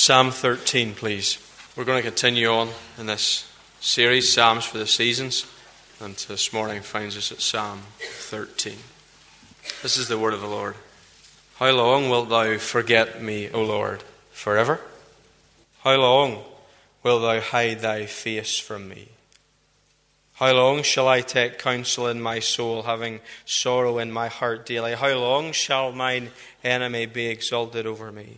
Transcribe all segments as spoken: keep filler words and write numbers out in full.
Psalm thirteen, please. We're going to continue on in this series, Psalms for the Seasons, and this morning finds us at Psalm thirteen. This is the word of the Lord. How long wilt thou forget me, O Lord, forever? How long wilt thou hide thy face from me? How long shall I take counsel in my soul, having sorrow in my heart daily? How long shall mine enemy be exalted over me?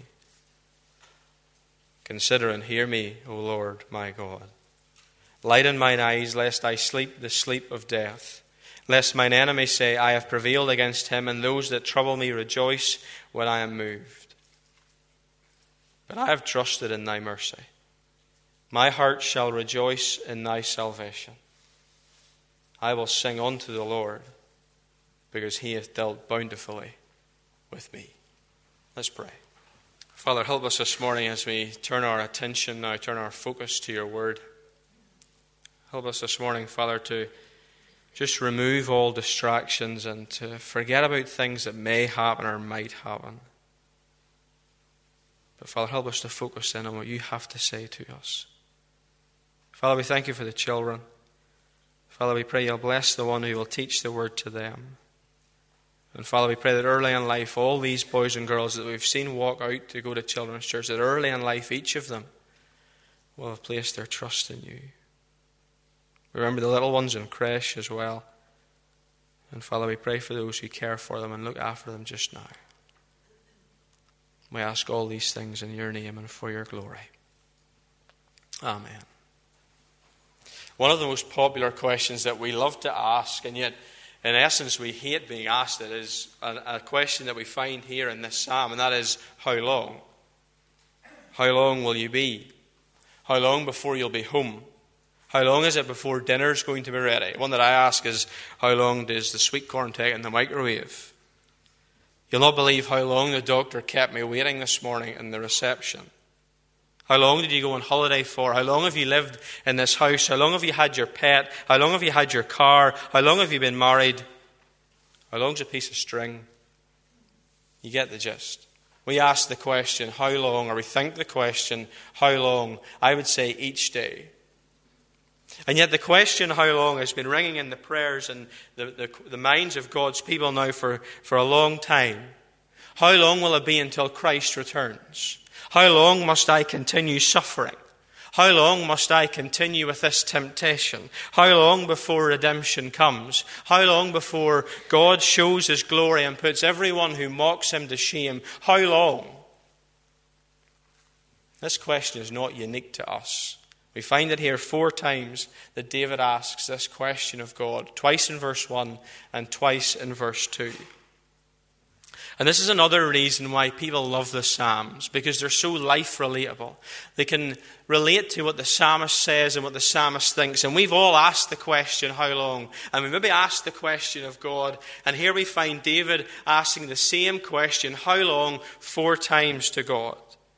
Consider and hear me, O Lord my God. Lighten mine eyes, lest I sleep the sleep of death. Lest mine enemy say, I have prevailed against him, and those that trouble me rejoice when I am moved. But I have trusted in thy mercy. My heart shall rejoice in thy salvation. I will sing unto the Lord, because he hath dealt bountifully with me. Let's pray. Father, help us this morning as we turn our attention now, turn our focus to your word. Help us this morning, Father, to just remove all distractions and to forget about things that may happen or might happen. But Father, help us to focus in on what you have to say to us. Father, we thank you for the children. Father, we pray you'll bless the one who will teach the word to them. And Father, we pray that early in life, all these boys and girls that we've seen walk out to go to children's church, that early in life, each of them will have placed their trust in you. Remember the little ones in creche as well. And Father, we pray for those who care for them and look after them just now. We ask all these things in your name and for your glory. Amen. One of the most popular questions that we love to ask, and yet in essence we hate being asked it, is a, a question that we find here in this psalm, and that is, how long? How long will you be? How long before you'll be home? How long is it before dinner's going to be ready? One that I ask is, how long does the sweet corn take in the microwave? You'll not believe how long the doctor kept me waiting this morning in the reception. How long did you go on holiday for? How long have you lived in this house? How long have you had your pet? How long have you had your car? How long have you been married? How long's a piece of string? You get the gist. We ask the question, how long? Or we think the question, how long? I would say each day. And yet the question, how long, has been ringing in the prayers and the, the, the minds of God's people now for, for a long time. How long will it be until Christ returns? How long must I continue suffering? How long must I continue with this temptation? How long before redemption comes? How long before God shows his glory and puts everyone who mocks him to shame? How long? This question is not unique to us. We find it here four times that David asks this question of God. Twice in verse one and twice in verse two. And this is another reason why people love the Psalms, because they're so life relatable. They can relate to what the psalmist says and what the psalmist thinks. And we've all asked the question, how long? And we maybe asked the question of God. And here we find David asking the same question, how long, four times to God.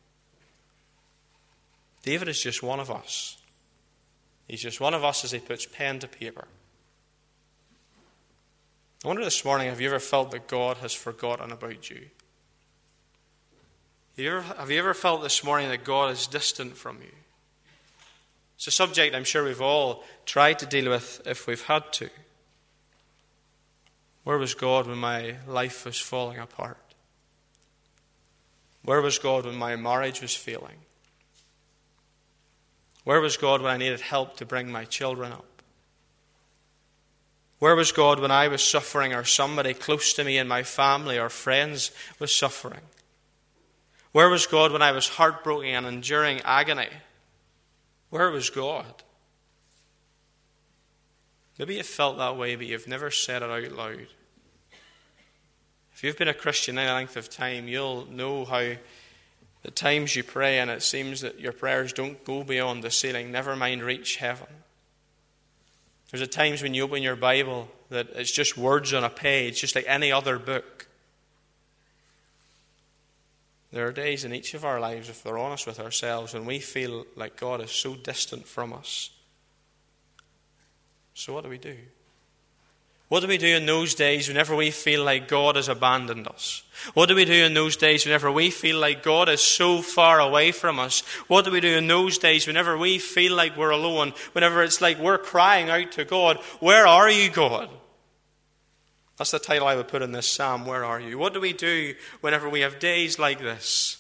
David is just one of us. He's just one of us as he puts pen to paper. I wonder this morning, have you ever felt that God has forgotten about you? Have you ever, have you ever felt this morning that God is distant from you? It's a subject I'm sure we've all tried to deal with if we've had to. Where was God when my life was falling apart? Where was God when my marriage was failing? Where was God when I needed help to bring my children up? Where was God when I was suffering or somebody close to me in my family or friends was suffering? Where was God when I was heartbroken and enduring agony? Where was God? Maybe you felt that way, but you've never said it out loud. If you've been a Christian any length of time, you'll know how the times you pray and it seems that your prayers don't go beyond the ceiling, never mind reach heaven. There's at times when you open your Bible that it's just words on a page, just like any other book. There are days in each of our lives, if we're honest with ourselves, when we feel like God is so distant from us. So what do we do? What do we do in those days whenever we feel like God has abandoned us? What do we do in those days whenever we feel like God is so far away from us? What do we do in those days whenever we feel like we're alone? Whenever it's like we're crying out to God, "Where are you, God?" That's the title I would put in this psalm, "Where are you?" What do we do whenever we have days like this?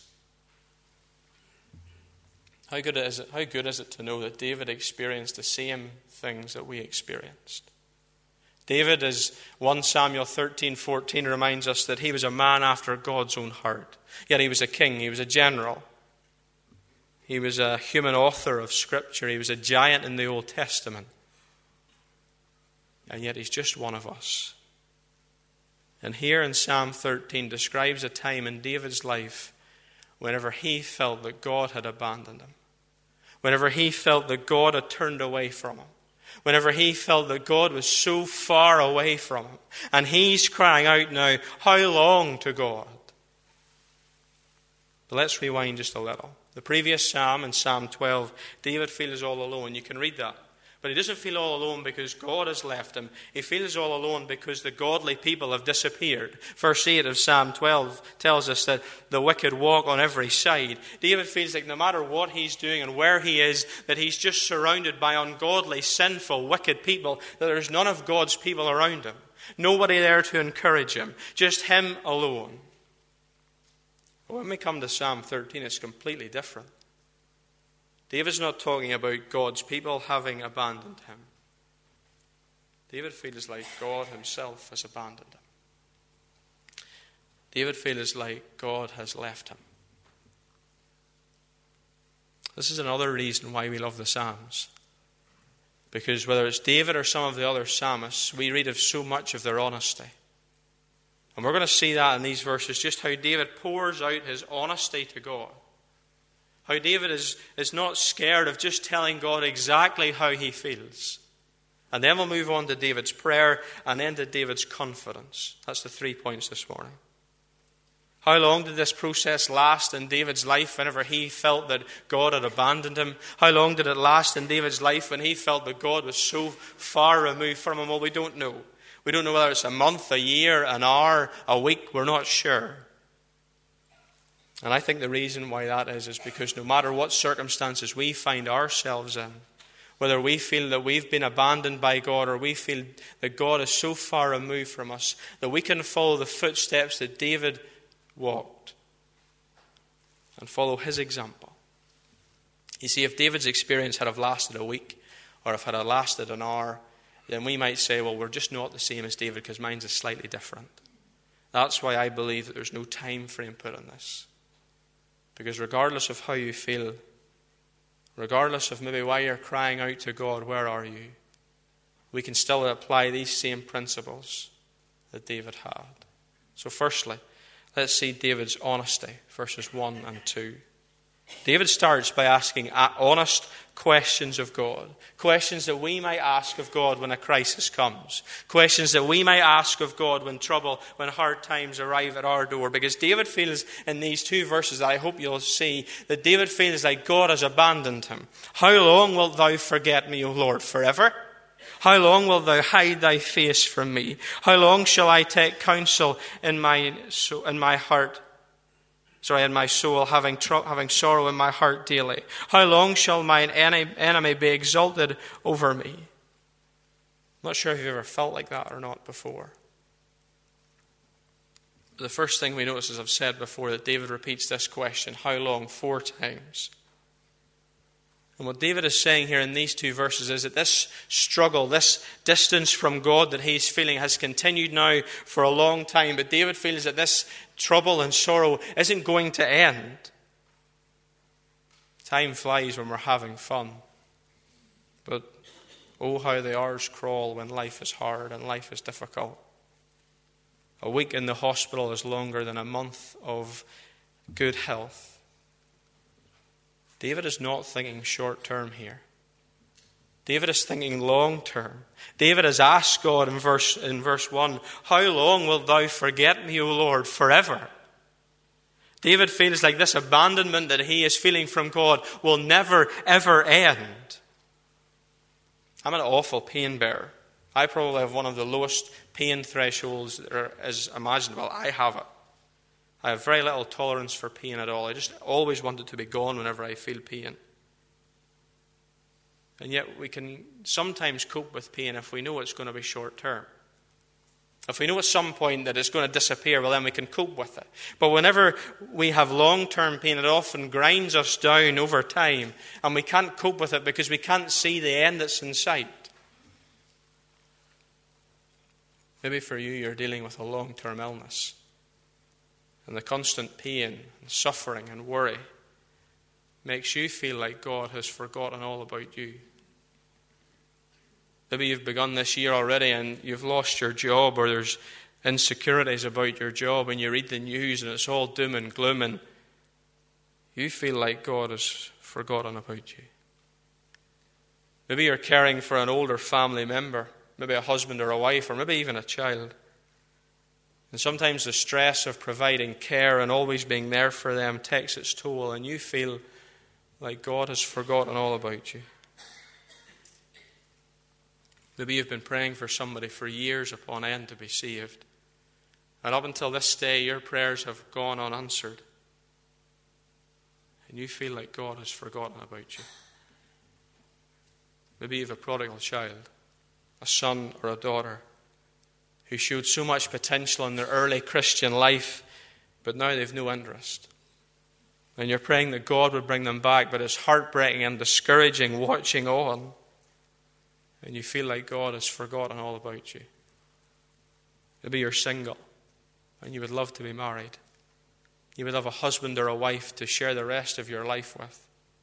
How good is it, how good is it to know that David experienced the same things that we experienced? David, as First Samuel thirteen fourteen reminds us, that he was a man after God's own heart. Yet he was a king, he was a general. He was a human author of Scripture. He was a giant in the Old Testament. And yet he's just one of us. And here in Psalm thirteen describes a time in David's life whenever he felt that God had abandoned him. Whenever he felt that God had turned away from him. Whenever he felt that God was so far away from him. And he's crying out now, "How long to God?" But let's rewind just a little. The previous psalm, in Psalm twelve, David feels all alone. You can read that. But he doesn't feel all alone because God has left him. He feels all alone because the godly people have disappeared. Verse eight of Psalm twelve tells us that the wicked walk on every side. David feels like no matter what he's doing and where he is, that he's just surrounded by ungodly, sinful, wicked people, that there's none of God's people around him. Nobody there to encourage him. Just him alone. But when we come to Psalm thirteen, it's completely different. David's not talking about God's people having abandoned him. David feels like God himself has abandoned him. David feels like God has left him. This is another reason why we love the Psalms. Because whether it's David or some of the other psalmists, we read of so much of their honesty. And we're going to see that in these verses, just how David pours out his honesty to God. How David is, is not scared of just telling God exactly how he feels. And then we'll move on to David's prayer and then to David's confidence. That's the three points this morning. How long did this process last in David's life whenever he felt that God had abandoned him? How long did it last in David's life when he felt that God was so far removed from him? Well, we don't know. We don't know whether it's a month, a year, an hour, a week. We're not sure. And I think the reason why that is is because no matter what circumstances we find ourselves in, whether we feel that we've been abandoned by God or we feel that God is so far removed from us, that we can follow the footsteps that David walked and follow his example. You see, if David's experience had have lasted a week or if it had lasted an hour, then we might say, well, we're just not the same as David because mine's is slightly different. That's why I believe that there's no time frame put on this. Because regardless of how you feel, regardless of maybe why you're crying out to God, "Where are you?" we can still apply these same principles that David had. So firstly, let's see David's honesty, verses one and two. David starts by asking honest questions of God. Questions that we might ask of God when a crisis comes. Questions that we might ask of God when trouble, when hard times arrive at our door. Because David feels in these two verses that I hope you'll see, that David feels like God has abandoned him. "How long wilt thou forget me, O Lord, forever? How long wilt thou hide thy face from me? How long shall I take counsel in my, in my heart? Sorry, in my soul, having tr- having sorrow in my heart daily. How long shall mine enemy be exalted over me?" I'm not sure if you've ever felt like that or not before. But the first thing we notice, as I've said before, that David repeats this question, "How long?" four times. And what David is saying here in these two verses is that this struggle, this distance from God that he's feeling has continued now for a long time. But David feels that this trouble and sorrow isn't going to end. Time flies when we're having fun. But oh, how the hours crawl when life is hard and life is difficult. A week in the hospital is longer than a month of good health. David is not thinking short term here. David is thinking long term. David has asked God in verse, in verse one, "How long wilt thou forget me, O Lord, forever?" David feels like this abandonment that he is feeling from God will never, ever end. I'm an awful pain bearer. I probably have one of the lowest pain thresholds that are, is imaginable. I have it. I have very little tolerance for pain at all. I just always want it to be gone whenever I feel pain. And yet we can sometimes cope with pain if we know it's going to be short term. If we know at some point that it's going to disappear, well, then we can cope with it. But whenever we have long-term pain, it often grinds us down over time, and we can't cope with it because we can't see the end that's in sight. Maybe for you, you're dealing with a long-term illness, and the constant pain and suffering and worry makes you feel like God has forgotten all about you. Maybe you've begun this year already and you've lost your job, or there's insecurities about your job, and you read the news and it's all doom and gloom, and you feel like God has forgotten about you. Maybe you're caring for an older family member, maybe a husband or a wife, or maybe even a child. And sometimes the stress of providing care and always being there for them takes its toll, and you feel like God has forgotten all about you. Maybe you've been praying for somebody for years upon end to be saved, and up until this day your prayers have gone unanswered, and you feel like God has forgotten about you. Maybe you have a prodigal child, a son or a daughter, who showed so much potential in their early Christian life, but now they've no interest. And you're praying that God would bring them back, but it's heartbreaking and discouraging watching on. And you feel like God has forgotten all about you. Maybe you're single and you would love to be married. You would have a husband or a wife to share the rest of your life with.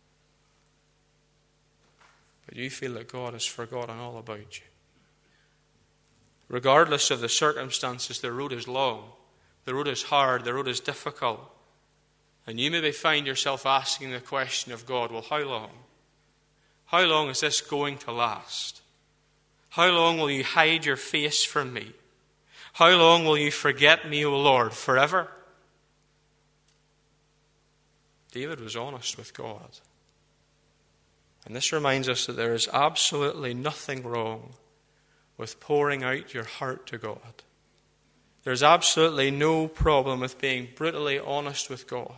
But you feel that God has forgotten all about you. Regardless of the circumstances, the road is long. The road is hard. The road is difficult. And you maybe find yourself asking the question of God, well, how long? How long is this going to last? How long will you hide your face from me? How long will you forget me, O Lord, forever? David was honest with God. And this reminds us that there is absolutely nothing wrong with pouring out your heart to God. There's absolutely no problem with being brutally honest with God.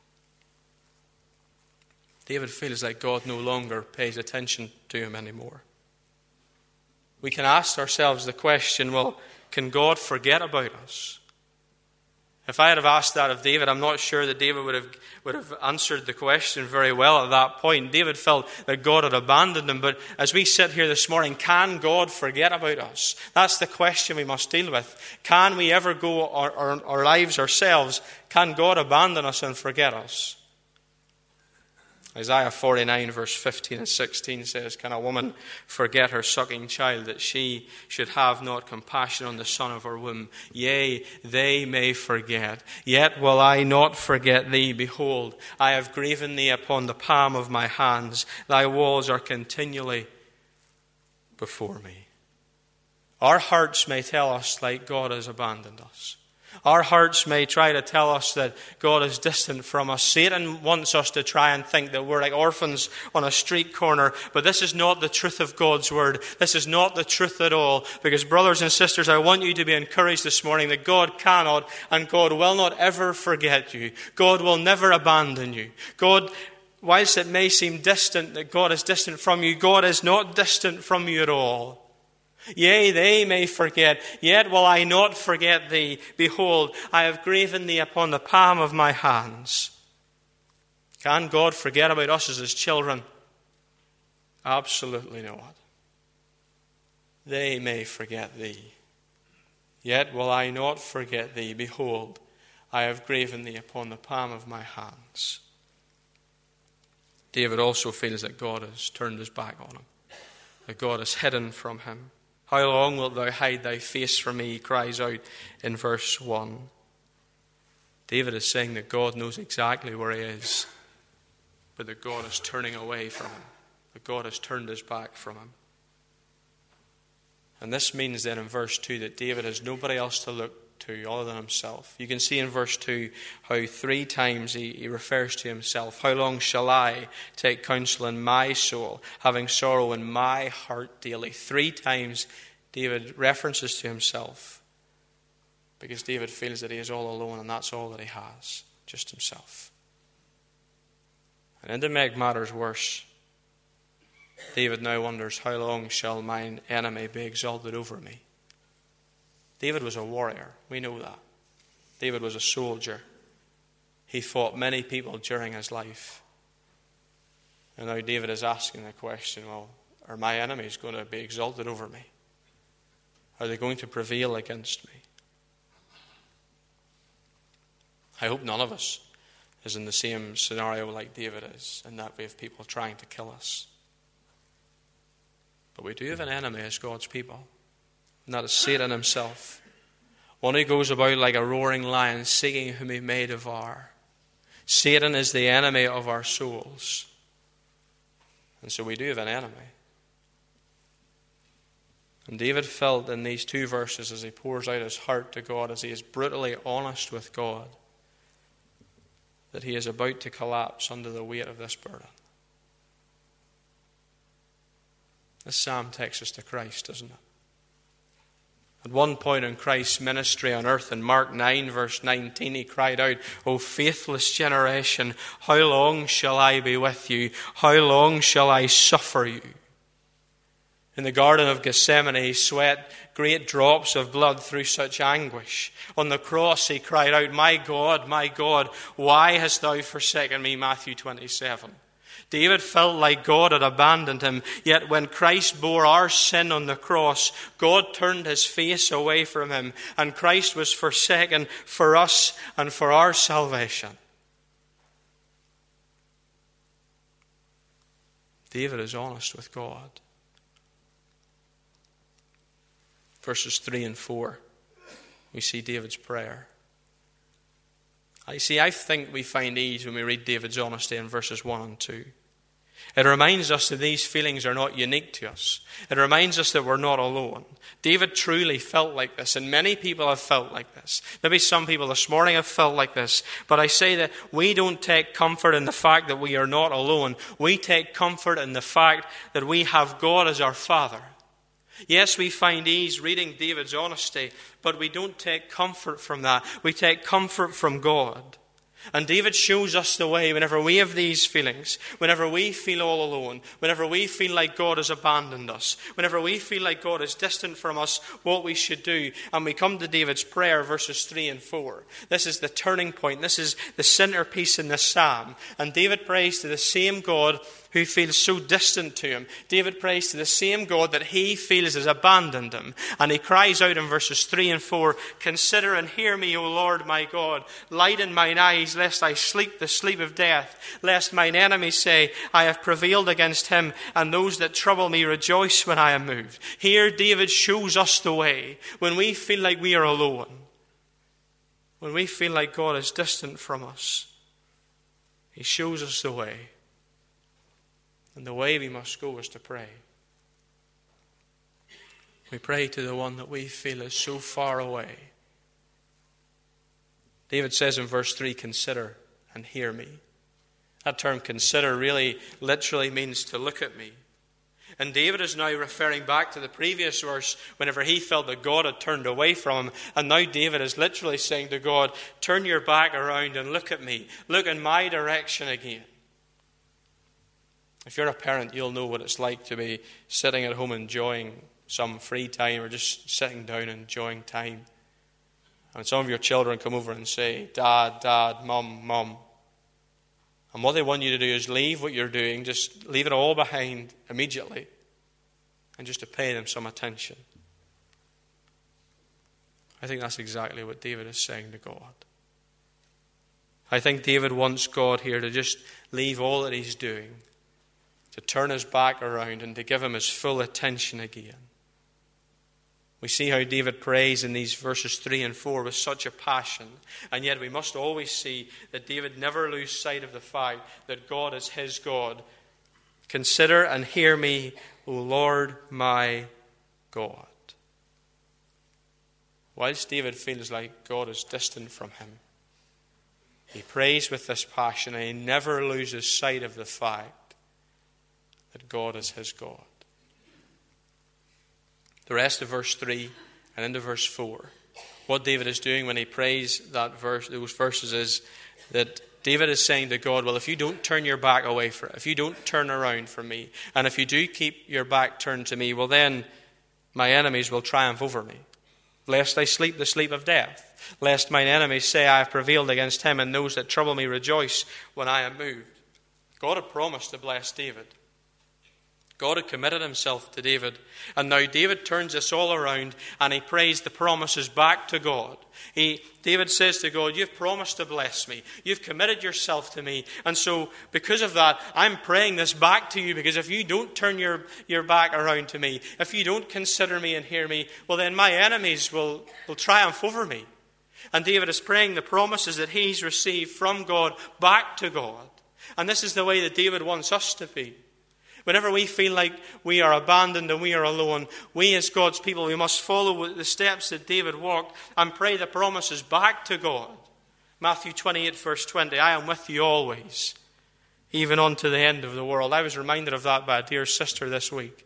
David feels like God no longer pays attention to him anymore. We can ask ourselves the question, well, can God forget about us? If I had have asked that of David, I'm not sure that David would have, would have answered the question very well at that point. David felt that God had abandoned him. But as we sit here this morning, can God forget about us? That's the question we must deal with. Can we ever go our, our, our lives ourselves? Can God abandon us and forget us? Isaiah forty-nine verse fifteen and sixteen says, can a woman forget her sucking child, that she should have not compassion on the son of her womb? Yea, they may forget. Yet will I not forget thee. Behold, I have graven thee upon the palm of my hands. Thy walls are continually before me. Our hearts may tell us like God has abandoned us. Our hearts may try to tell us that God is distant from us. Satan wants us to try and think that we're like orphans on a street corner. But this is not the truth of God's word. This is not the truth at all. Because brothers and sisters, I want you to be encouraged this morning that God cannot and God will not ever forget you. God will never abandon you. God, whilst it may seem distant that God is distant from you, God is not distant from you at all. Yea, they may forget, yet will I not forget thee. Behold, I have graven thee upon the palm of my hands. Can God forget about us as his children? Absolutely not. They may forget thee, yet will I not forget thee. Behold, I have graven thee upon the palm of my hands. David also feels that God has turned his back on him, that God is hidden from him. How long wilt thou hide thy face from me? He cries out in verse one. David is saying that God knows exactly where he is, but that God is turning away from him, that God has turned his back from him. And this means then in verse two that David has nobody else to look to other than himself. You can see in verse two how three times he, he refers to himself. How long shall I take counsel in my soul, having sorrow in my heart daily? Three times David references to himself because David feels that he is all alone and that's all that he has, just himself. And to make matters worse, David now wonders, how long shall mine enemy be exalted over me? David was a warrior. We know that. David was a soldier. He fought many people during his life. And now David is asking the question, well, are my enemies going to be exalted over me? Are they going to prevail against me? I hope none of us is in the same scenario like David is, in that we have people trying to kill us. But we do have an enemy as God's people, and that is Satan himself. One who goes about like a roaring lion, seeking whom he may devour. Satan is the enemy of our souls. And so we do have an enemy. And David felt in these two verses, as he pours out his heart to God, as he is brutally honest with God, that he is about to collapse under the weight of this burden. This psalm takes us to Christ, doesn't it? At one point in Christ's ministry on earth, in Mark nine, verse nineteen, he cried out, O faithless generation, how long shall I be with you? How long shall I suffer you? In the Garden of Gethsemane, he sweat great drops of blood through such anguish. On the cross, he cried out, My God, my God, why hast thou forsaken me? Matthew twenty-seven. David felt like God had abandoned him, yet when Christ bore our sin on the cross, God turned his face away from him, and Christ was forsaken for us and for our salvation. David is honest with God. Verses three and four, we see David's prayer. I see, I think we find ease when we read David's honesty in verses one and two. It reminds us that these feelings are not unique to us. It reminds us that we're not alone. David truly felt like this, and many people have felt like this. Maybe some people this morning have felt like this. But I say that we don't take comfort in the fact that we are not alone. We take comfort in the fact that we have God as our Father. Yes, we find ease reading David's honesty, but we don't take comfort from that. We take comfort from God. And David shows us the way whenever we have these feelings, whenever we feel all alone, whenever we feel like God has abandoned us, whenever we feel like God is distant from us, what we should do. And we come to David's prayer, verses three and four. This is the turning point. This is the centerpiece in this psalm. And David prays to the same God who feels so distant to him. David prays to the same God that he feels has abandoned him. And he cries out in verses three and four, Consider and hear me, O Lord my God. Lighten mine eyes, lest I sleep the sleep of death. Lest mine enemies say, I have prevailed against him, and those that trouble me rejoice when I am moved. Here David shows us the way. When we feel like we are alone, when we feel like God is distant from us, he shows us the way. And the way we must go is to pray. We pray to the one that we feel is so far away. David says in verse three, Consider and hear me. That term consider really literally means to look at me. And David is now referring back to the previous verse whenever he felt that God had turned away from him. And now David is literally saying to God, Turn your back around and look at me. Look in my direction again. If you're a parent, you'll know what it's like to be sitting at home enjoying some free time or just sitting down enjoying time. And some of your children come over and say, Dad, Dad, Mum, Mum. And what they want you to do is leave what you're doing, just leave it all behind immediately, and just to pay them some attention. I think that's exactly what David is saying to God. I think David wants God here to just leave all that he's doing, to turn his back around and to give him his full attention again. We see how David prays in these verses three and four with such a passion. And yet we must always see that David never lose sight of the fact that God is his God. Consider and hear me, O Lord my God. Whilst David feels like God is distant from him, he prays with this passion and he never loses sight of the fact that God is his God. the rest of verse three and into verse four, what David is doing when he prays that verse, those verses, is that David is saying to God, well, if you don't turn your back away from it, if you don't turn around from me, and if you do keep your back turned to me, well then my enemies will triumph over me. Lest I sleep the sleep of death, lest mine enemies say I have prevailed against him, and those that trouble me rejoice when I am moved. God had promised to bless David. God had committed himself to David. And now David turns this all around and he prays the promises back to God. He, David says to God, you've promised to bless me. You've committed yourself to me. And so because of that, I'm praying this back to you, because if you don't turn your, your back around to me, if you don't consider me and hear me, well then my enemies will, will triumph over me. And David is praying the promises that he's received from God back to God. And this is the way that David wants us to be. Whenever we feel like we are abandoned and we are alone, we as God's people, we must follow the steps that David walked and pray the promises back to God. Matthew twenty-eight, verse twenty, I am with you always, even unto the end of the world. I was reminded of that by a dear sister this week.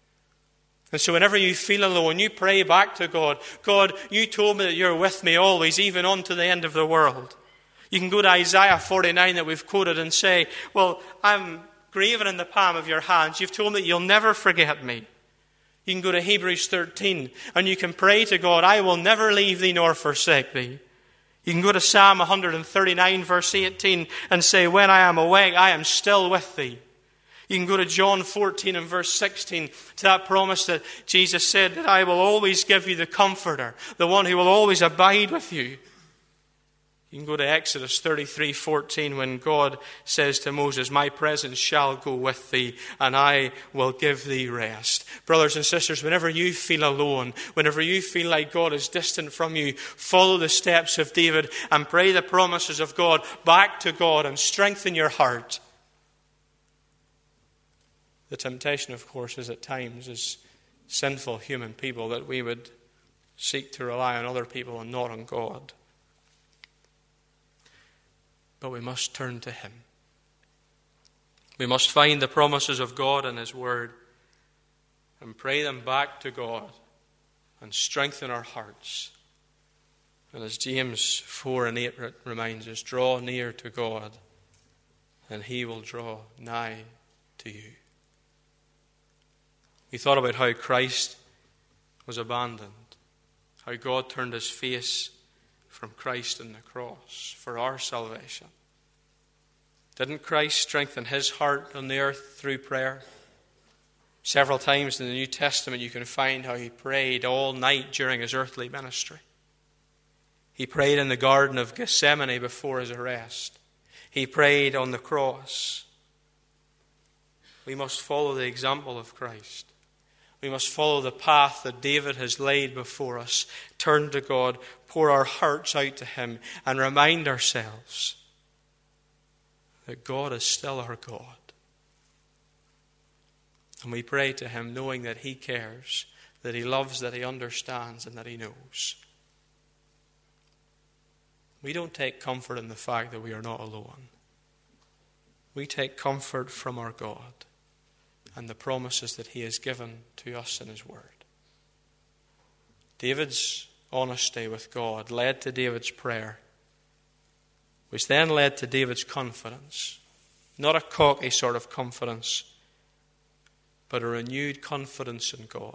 And so whenever you feel alone, you pray back to God. God, you told me that you're with me always, even unto the end of the world. You can go to Isaiah forty-nine that we've quoted and say, well, I'm graven in the palm of your hands. You've told me that you'll never forget me. You can go to Hebrews thirteen and you can pray to God, I will never leave thee nor forsake thee. You can go to Psalm one thirty-nine verse eighteen and say, when I am awake, I am still with thee. You can go to John fourteen and verse sixteen to that promise that Jesus said that I will always give you the Comforter, the one who will always abide with you. You can go to Exodus thirty-three fourteen when God says to Moses, my presence shall go with thee and I will give thee rest. Brothers and sisters, whenever you feel alone, whenever you feel like God is distant from you, follow the steps of David and pray the promises of God back to God and strengthen your heart. The temptation, of course, is at times as sinful human people that we would seek to rely on other people and not on God. But we must turn to him. We must find the promises of God in his word and pray them back to God and strengthen our hearts. And as James four and eight reminds us, draw near to God and he will draw nigh to you. We thought about how Christ was abandoned, how God turned his face from Christ on the cross for our salvation. Didn't Christ strengthen his heart on the earth through prayer? Several times in the New Testament you can find how he prayed all night during his earthly ministry. He prayed in the Garden of Gethsemane before his arrest. He prayed on the cross. We must follow the example of Christ. We must follow the path that David has laid before us. Turn to God, pour our hearts out to him, and remind ourselves that God is still our God. And we pray to him knowing that he cares, that he loves, that he understands, and that he knows. We don't take comfort in the fact that we are not alone. We take comfort from our God and the promises that he has given to us in his word. David's honesty with God led to David's prayer, which then led to David's confidence. Not a cocky sort of confidence, but a renewed confidence in God.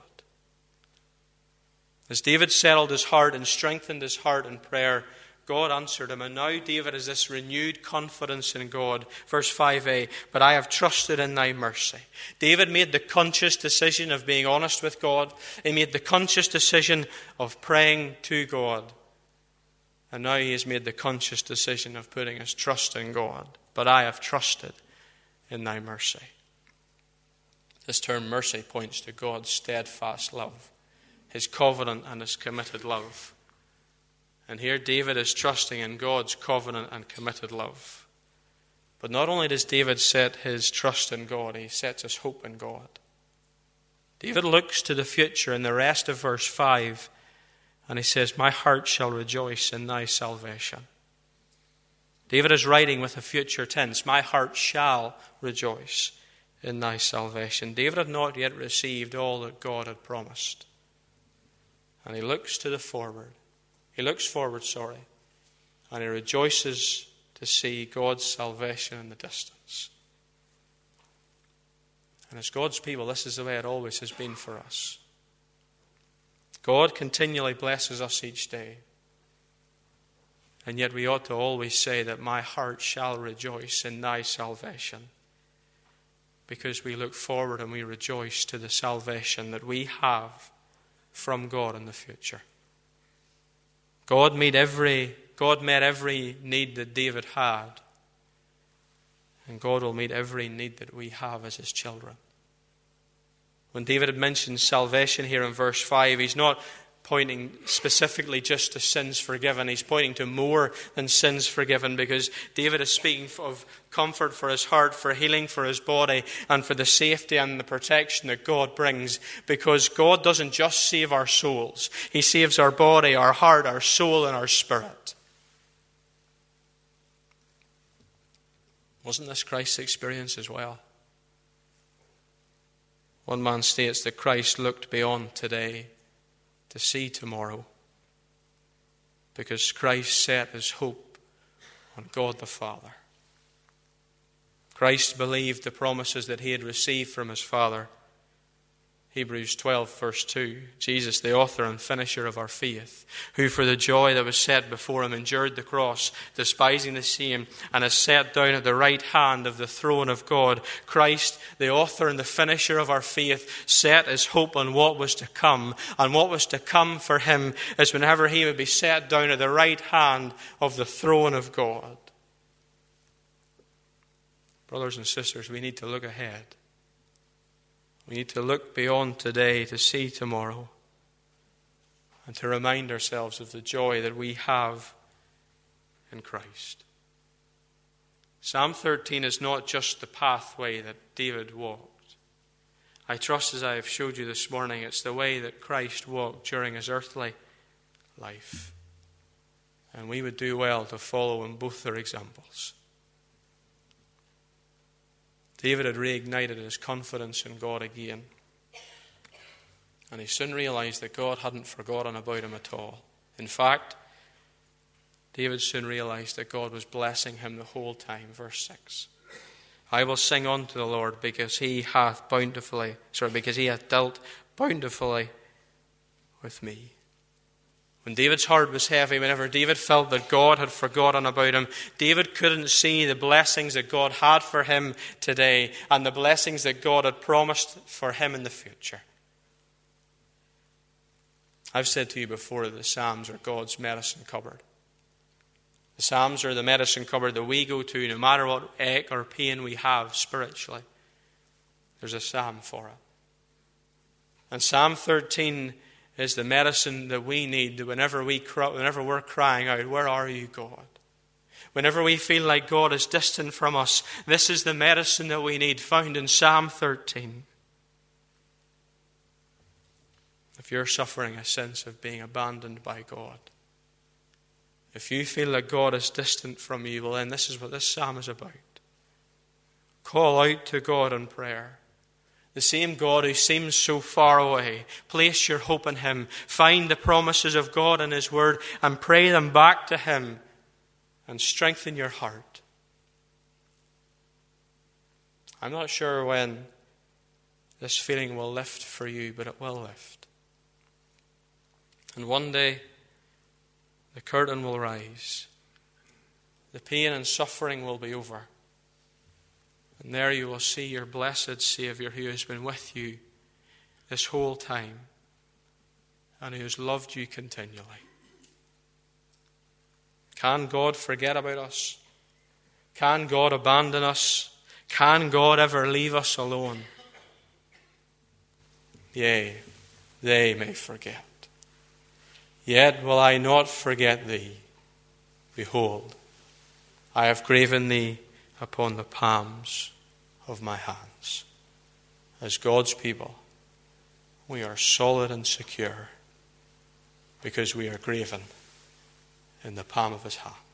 As David settled his heart and strengthened his heart in prayer, God answered him, and now David has this renewed confidence in God. Verse five a, but I have trusted in thy mercy. David made the conscious decision of being honest with God. He made the conscious decision of praying to God. And now he has made the conscious decision of putting his trust in God. But I have trusted in thy mercy. This term mercy points to God's steadfast love, his covenant and his committed love. And here David is trusting in God's covenant and committed love. But not only does David set his trust in God, he sets his hope in God. David looks to the future in the rest of verse five, and he says, my heart shall rejoice in thy salvation. David is writing with a future tense, my heart shall rejoice in thy salvation. David had not yet received all that God had promised. And he looks to the forward. He looks forward, sorry. And he rejoices to see God's salvation in the distance. And as God's people, this is the way it always has been for us. God continually blesses us each day. And yet we ought to always say that my heart shall rejoice in thy salvation. Because we look forward and we rejoice to the salvation that we have from God in the future. God made every, God met every need that David had. And God will meet every need that we have as his children. When David had mentioned salvation here in verse five, he's not pointing specifically just to sins forgiven. He's pointing to more than sins forgiven, because David is speaking of comfort for his heart, for healing for his body, and for the safety and the protection that God brings. Because God doesn't just save our souls. He saves our body, our heart, our soul, and our spirit. Wasn't this Christ's experience as well? One man states that Christ looked beyond today to see tomorrow, because Christ set his hope on God the Father. Christ believed the promises that he had received from his Father. Hebrews twelve verse two, Jesus, the author and finisher of our faith, who for the joy that was set before him endured the cross, despising the shame, and is set down at the right hand of the throne of God. Christ, the author and the finisher of our faith, set his hope on what was to come. And what was to come for him is whenever he would be set down at the right hand of the throne of God. Brothers and sisters, we need to look ahead. We need to look beyond today to see tomorrow, and to remind ourselves of the joy that we have in Christ. Psalm thirteen is not just the pathway that David walked. I trust, as I have showed you this morning, it's the way that Christ walked during his earthly life. And we would do well to follow in both their examples. David had reignited his confidence in God again. And he soon realized that God hadn't forgotten about him at all. In fact, David soon realized that God was blessing him the whole time. Verse six. I will sing unto the Lord, because he hath bountifully, sorry, because he hath dealt bountifully with me. When David's heart was heavy, whenever David felt that God had forgotten about him, David couldn't see the blessings that God had for him today and the blessings that God had promised for him in the future. I've said to you before that the Psalms are God's medicine cupboard. The Psalms are the medicine cupboard that we go to no matter what ache or pain we have spiritually. There's a psalm for it. And Psalm thirteen is the medicine that we need whenever, we, whenever we're crying out, where are you, God? Whenever we feel like God is distant from us, this is the medicine that we need, found in Psalm thirteen. If you're suffering a sense of being abandoned by God, if you feel that God is distant from you, well then this is what this psalm is about. Call out to God in prayer. The same God who seems so far away. Place your hope in him. Find the promises of God in his word and pray them back to him, and strengthen your heart. I'm not sure when this feeling will lift for you, but it will lift. And one day the curtain will rise. The pain and suffering will be over. And there you will see your blessed Savior, who has been with you this whole time and who has loved you continually. Can God forget about us? Can God abandon us? Can God ever leave us alone? Yea, they may forget. Yet will I not forget thee. Behold, I have graven thee upon the palms of my hands. As God's people, we are solid and secure because we are graven in the palm of his hand.